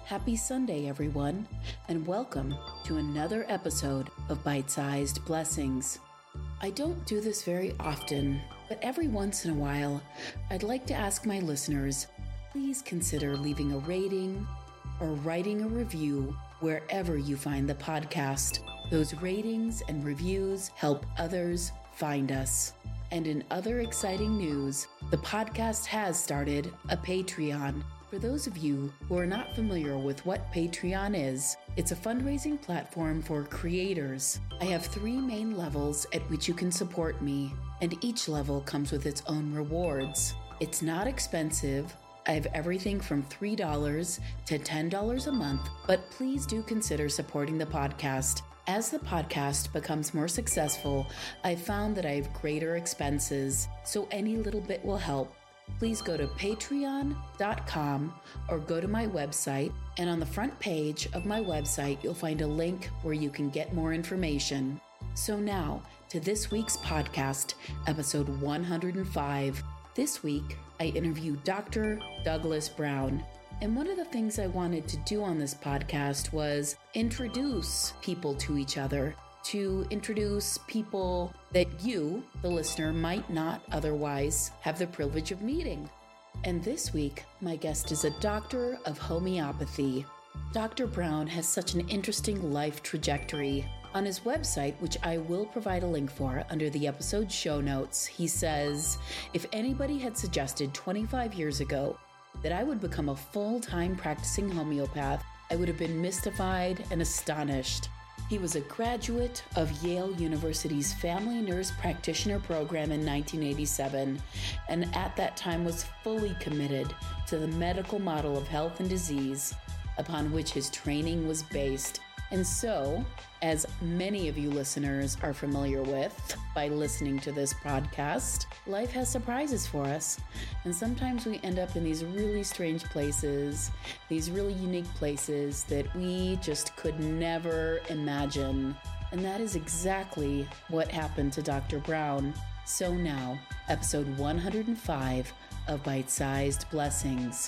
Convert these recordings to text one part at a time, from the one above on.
Happy Sunday, everyone, and welcome to another episode of Bite-Sized Blessings. I don't do this very often, but every once in a while, I'd like to ask my listeners, please consider leaving a rating or writing a review wherever you find the podcast. Those ratings and reviews help others find us. And in other exciting news, the podcast has started a Patreon. For those of you who are not familiar with what Patreon is, it's a fundraising platform for creators. I have 3 main levels at which you can support me, and each level comes with its own rewards. It's not expensive. I have everything from $3 to $10 a month, but please do consider supporting the podcast. As the podcast becomes more successful, I've found that I have greater expenses, so any little bit will help. Please go to patreon.com or go to my website, and on the front page of my website, you'll find a link where you can get more information. So now, to this week's podcast, episode 105. This week, I interview Dr. Douglas Brown. And one of the things I wanted to do on this podcast was introduce people to each other, to introduce people that you, the listener, might not otherwise have the privilege of meeting. And this week, my guest is a doctor of homeopathy. Dr. Brown has such an interesting life trajectory. On his website, which I will provide a link for under the episode show notes, he says, if anybody had suggested 25 years ago that I would become a full-time practicing homeopath, I would have been mystified and astonished. He was a graduate of Yale University's Family Nurse Practitioner program in 1987, and at that time was fully committed to the medical model of health and disease upon which his training was based. And so, as many of you listeners are familiar with by listening to this podcast, life has surprises for us. And sometimes we end up in these really strange places, these really unique places that we just could never imagine. And that is exactly what happened to Dr. Brown. So now, episode 105 of Bite-Sized Blessings.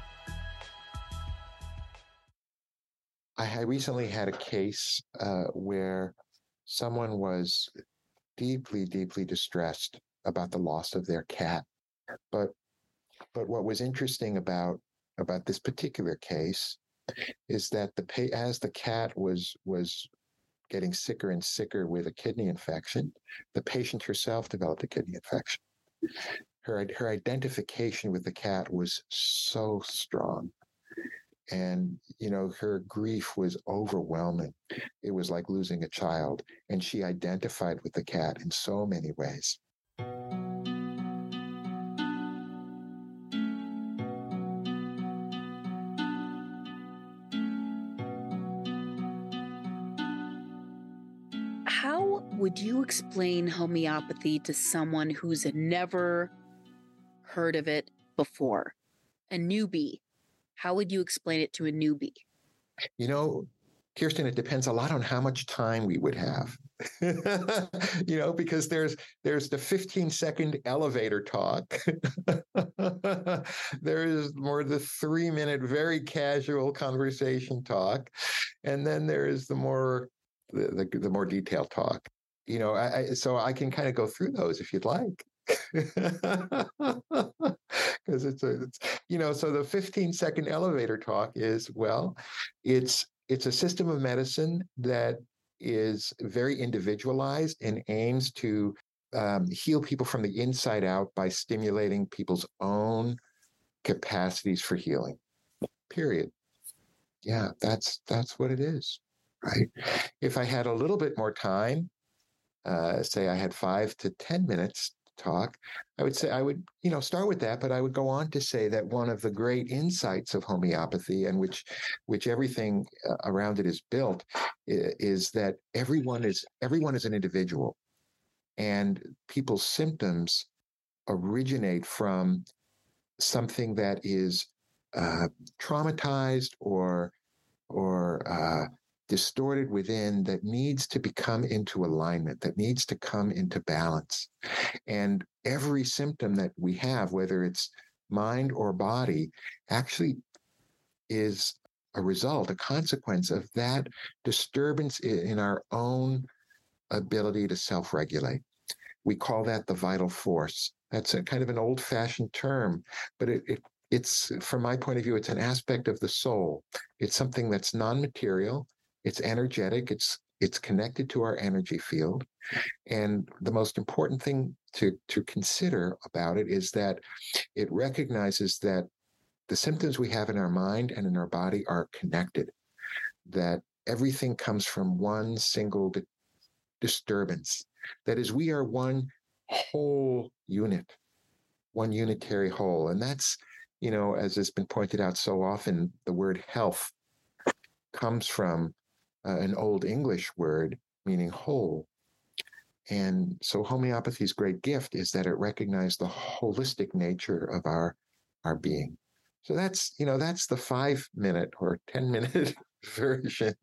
I recently had a case where someone was deeply, deeply distressed about the loss of their cat. But what was interesting about this particular case is that as the cat was getting sicker and sicker with a kidney infection, the patient herself developed a kidney infection. Her identification with the cat was so strong. And, her grief was overwhelming. It was like losing a child. And she identified with the cat in so many ways. How would you explain homeopathy to someone who's never heard of it before? A newbie. How would you explain it to a newbie? Kirsten, it depends a lot on how much time we would have, because there's the 15-second elevator talk. There is more the 3-minute, very casual conversation talk. And then there is the more detailed talk, so I can kind of go through those if you'd like. Because it's so the 15-second elevator talk is, it's a system of medicine that is very individualized and aims to heal people from the inside out by stimulating people's own capacities for healing. Period. Yeah, that's what it is, right? If I had a little bit more time, say I had 5 to 10 minutes talk, I would say I would, start with that, but I would go on to say that one of the great insights of homeopathy, and which everything around it is built, is that everyone is an individual, and people's symptoms originate from something that is traumatized or distorted within, that needs to come into alignment, that needs to come into balance. And every symptom that we have, whether it's mind or body, actually is a result, a consequence of that disturbance in our own ability to self-regulate. We call that the vital force. That's a kind of an old-fashioned term, but it's, from my point of view, it's an aspect of the soul. It's something that's non-material. It's energetic. It's connected to our energy field. And the most important thing to consider about it is that it recognizes that the symptoms we have in our mind and in our body are connected, that everything comes from one single disturbance. That is, we are one whole unit, one unitary whole. And that's, as has been pointed out so often, the word health comes from an Old English word meaning whole. And so homeopathy's great gift is that it recognized the holistic nature of our being. So that's the 5-minute or 10-minute version.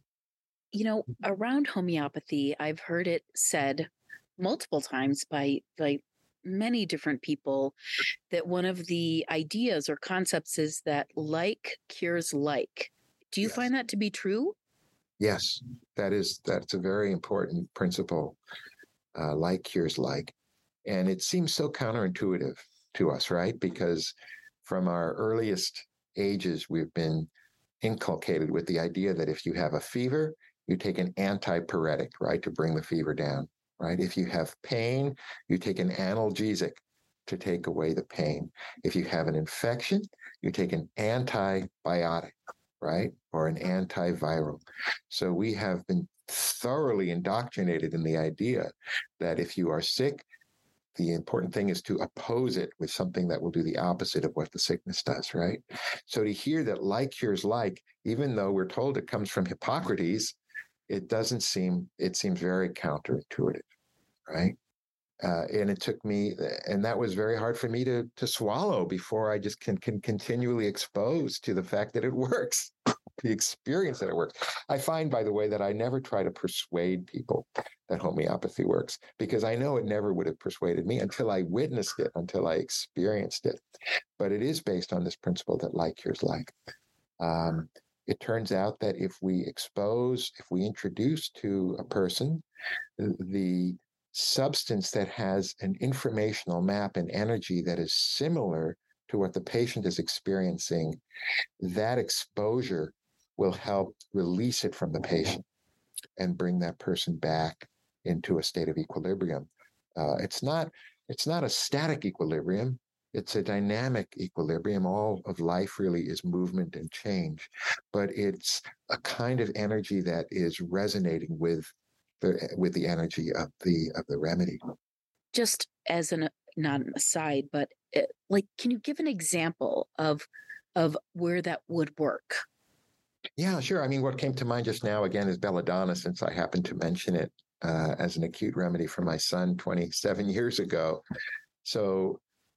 Around homeopathy, I've heard it said multiple times by many different people that one of the ideas or concepts is that like cures like. Do you Yes. find that to be true? Yes, that's a very important principle. Like cures like. And it seems so counterintuitive to us, right? Because from our earliest ages, we've been inculcated with the idea that if you have a fever, you take an antipyretic, right, to bring the fever down, right? If you have pain, you take an analgesic to take away the pain. If you have an infection, you take an antibiotic, right, or an antiviral. So we have been thoroughly indoctrinated in the idea that if you are sick, the important thing is to oppose it with something that will do the opposite of what the sickness does, right? So to hear that like cures like, even though we're told it comes from Hippocrates, it seems very counterintuitive, right? And it took me, and that was very hard for me to swallow before I just can continually expose to the fact that it works, the experience that it works. I find, by the way, that I never try to persuade people that homeopathy works, because I know it never would have persuaded me until I witnessed it, until I experienced it. But it is based on this principle that like cures like. It turns out that if we introduce to a person the substance that has an informational map and energy that is similar to what the patient is experiencing, that exposure will help release it from the patient and bring that person back into a state of equilibrium. It's not a static equilibrium. It's a dynamic equilibrium. All of life really is movement and change, but it's a kind of energy that is resonating with the energy of the remedy. Just as not an aside, but can you give an example of where that would work? Yeah, sure. I mean, what came to mind just now again is belladonna, since I happened to mention it as an acute remedy for my son 27 years ago. So,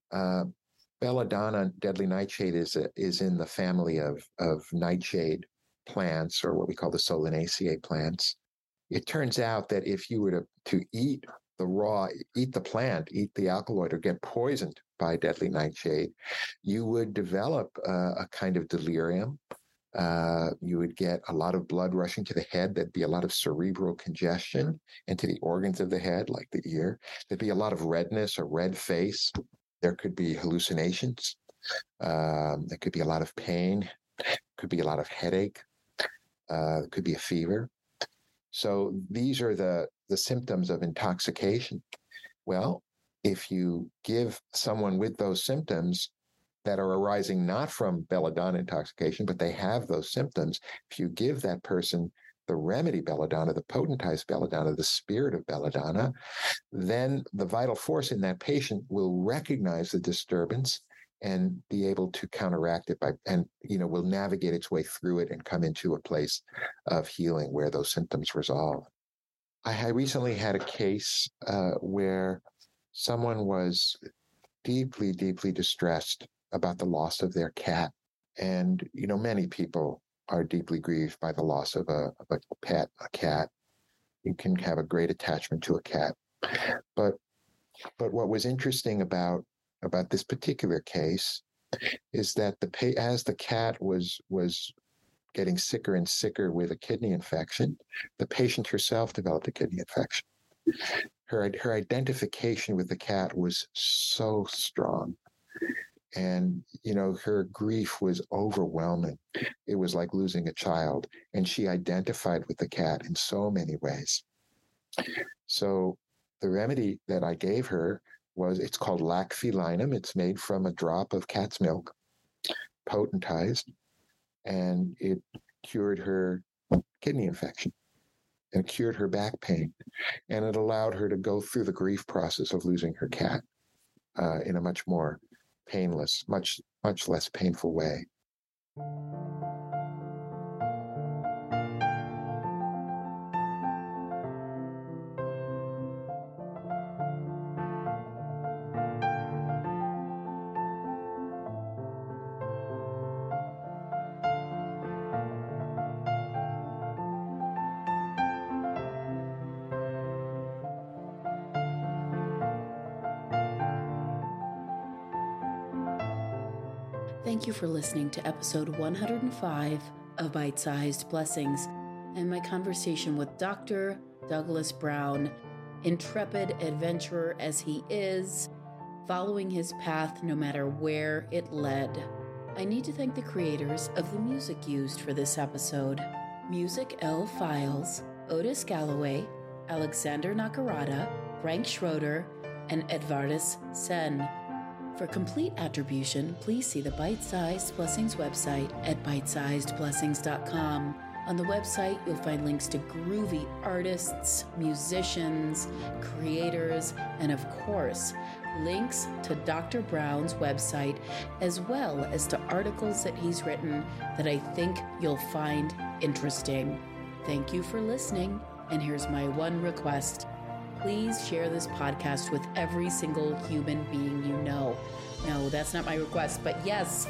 belladonna, deadly nightshade, is in the family of nightshade plants, or what we call the Solanaceae plants. It turns out that if you were to eat the plant, eat the alkaloid, or get poisoned by deadly nightshade, you would develop a kind of delirium. You would get a lot of blood rushing to the head. There'd be a lot of cerebral congestion into the organs of the head, like the ear. There'd be a lot of redness or red face. There could be hallucinations. There could be a lot of pain. Could be a lot of headache. Could be a fever. So these are the symptoms of intoxication. Well, if you give someone with those symptoms that are arising not from belladonna intoxication, but they have those symptoms, if you give that person the remedy belladonna, the potentized belladonna, the spirit of belladonna, then the vital force in that patient will recognize the disturbance and be able to counteract it will navigate its way through it and come into a place of healing where those symptoms resolve. I recently had a case where someone was deeply, deeply distressed about the loss of their cat. And, many people are deeply grieved by the loss of a pet, a cat. You can have a great attachment to a cat. But what was interesting about this particular case is that as the cat was getting sicker and sicker with a kidney infection. The patient herself developed a kidney infection. Her identification with the cat was so strong. And, her grief was overwhelming. It was like losing a child. And she identified with the cat in so many ways. So the remedy that I gave her it's called lacphelinum. It's made from a drop of cat's milk, potentized, and it cured her kidney infection and cured her back pain. And it allowed her to go through the grief process of losing her cat in a much more painless, much less painful way. Thank you for listening to episode 105 of Bite-Sized Blessings and my conversation with Dr. Douglas Brown, intrepid adventurer as he is, following his path no matter where it led. I need to thank the creators of the music used for this episode: Music L. Files, Otis Galloway, Alexander Nakarada, Frank Schroeder, and Edvardus Sen. For complete attribution, please see the Bite-Sized Blessings website at bitesizedblessings.com. On the website, you'll find links to groovy artists, musicians, creators, and of course, links to Dr. Brown's website, as well as to articles that he's written that I think you'll find interesting. Thank you for listening, and here's my one request. Please share this podcast with every single human being you know. No, that's not my request, but yes,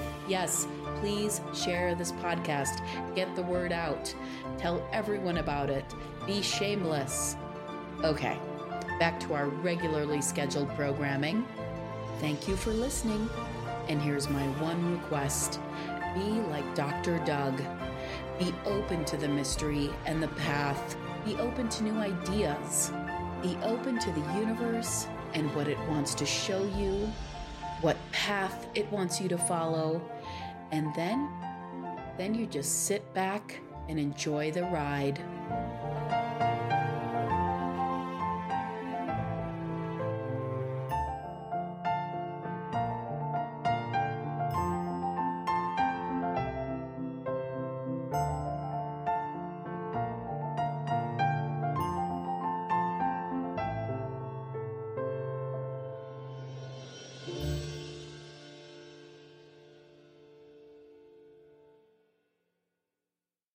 please share this podcast. Get the word out. Tell everyone about it. Be shameless. Okay, back to our regularly scheduled programming. Thank you for listening. And here's my one request. Be like Dr. Doug. Be open to the mystery and the path. Be open to new ideas. Be open to the universe and what it wants to show you, what path it wants you to follow, and then you just sit back and enjoy the ride.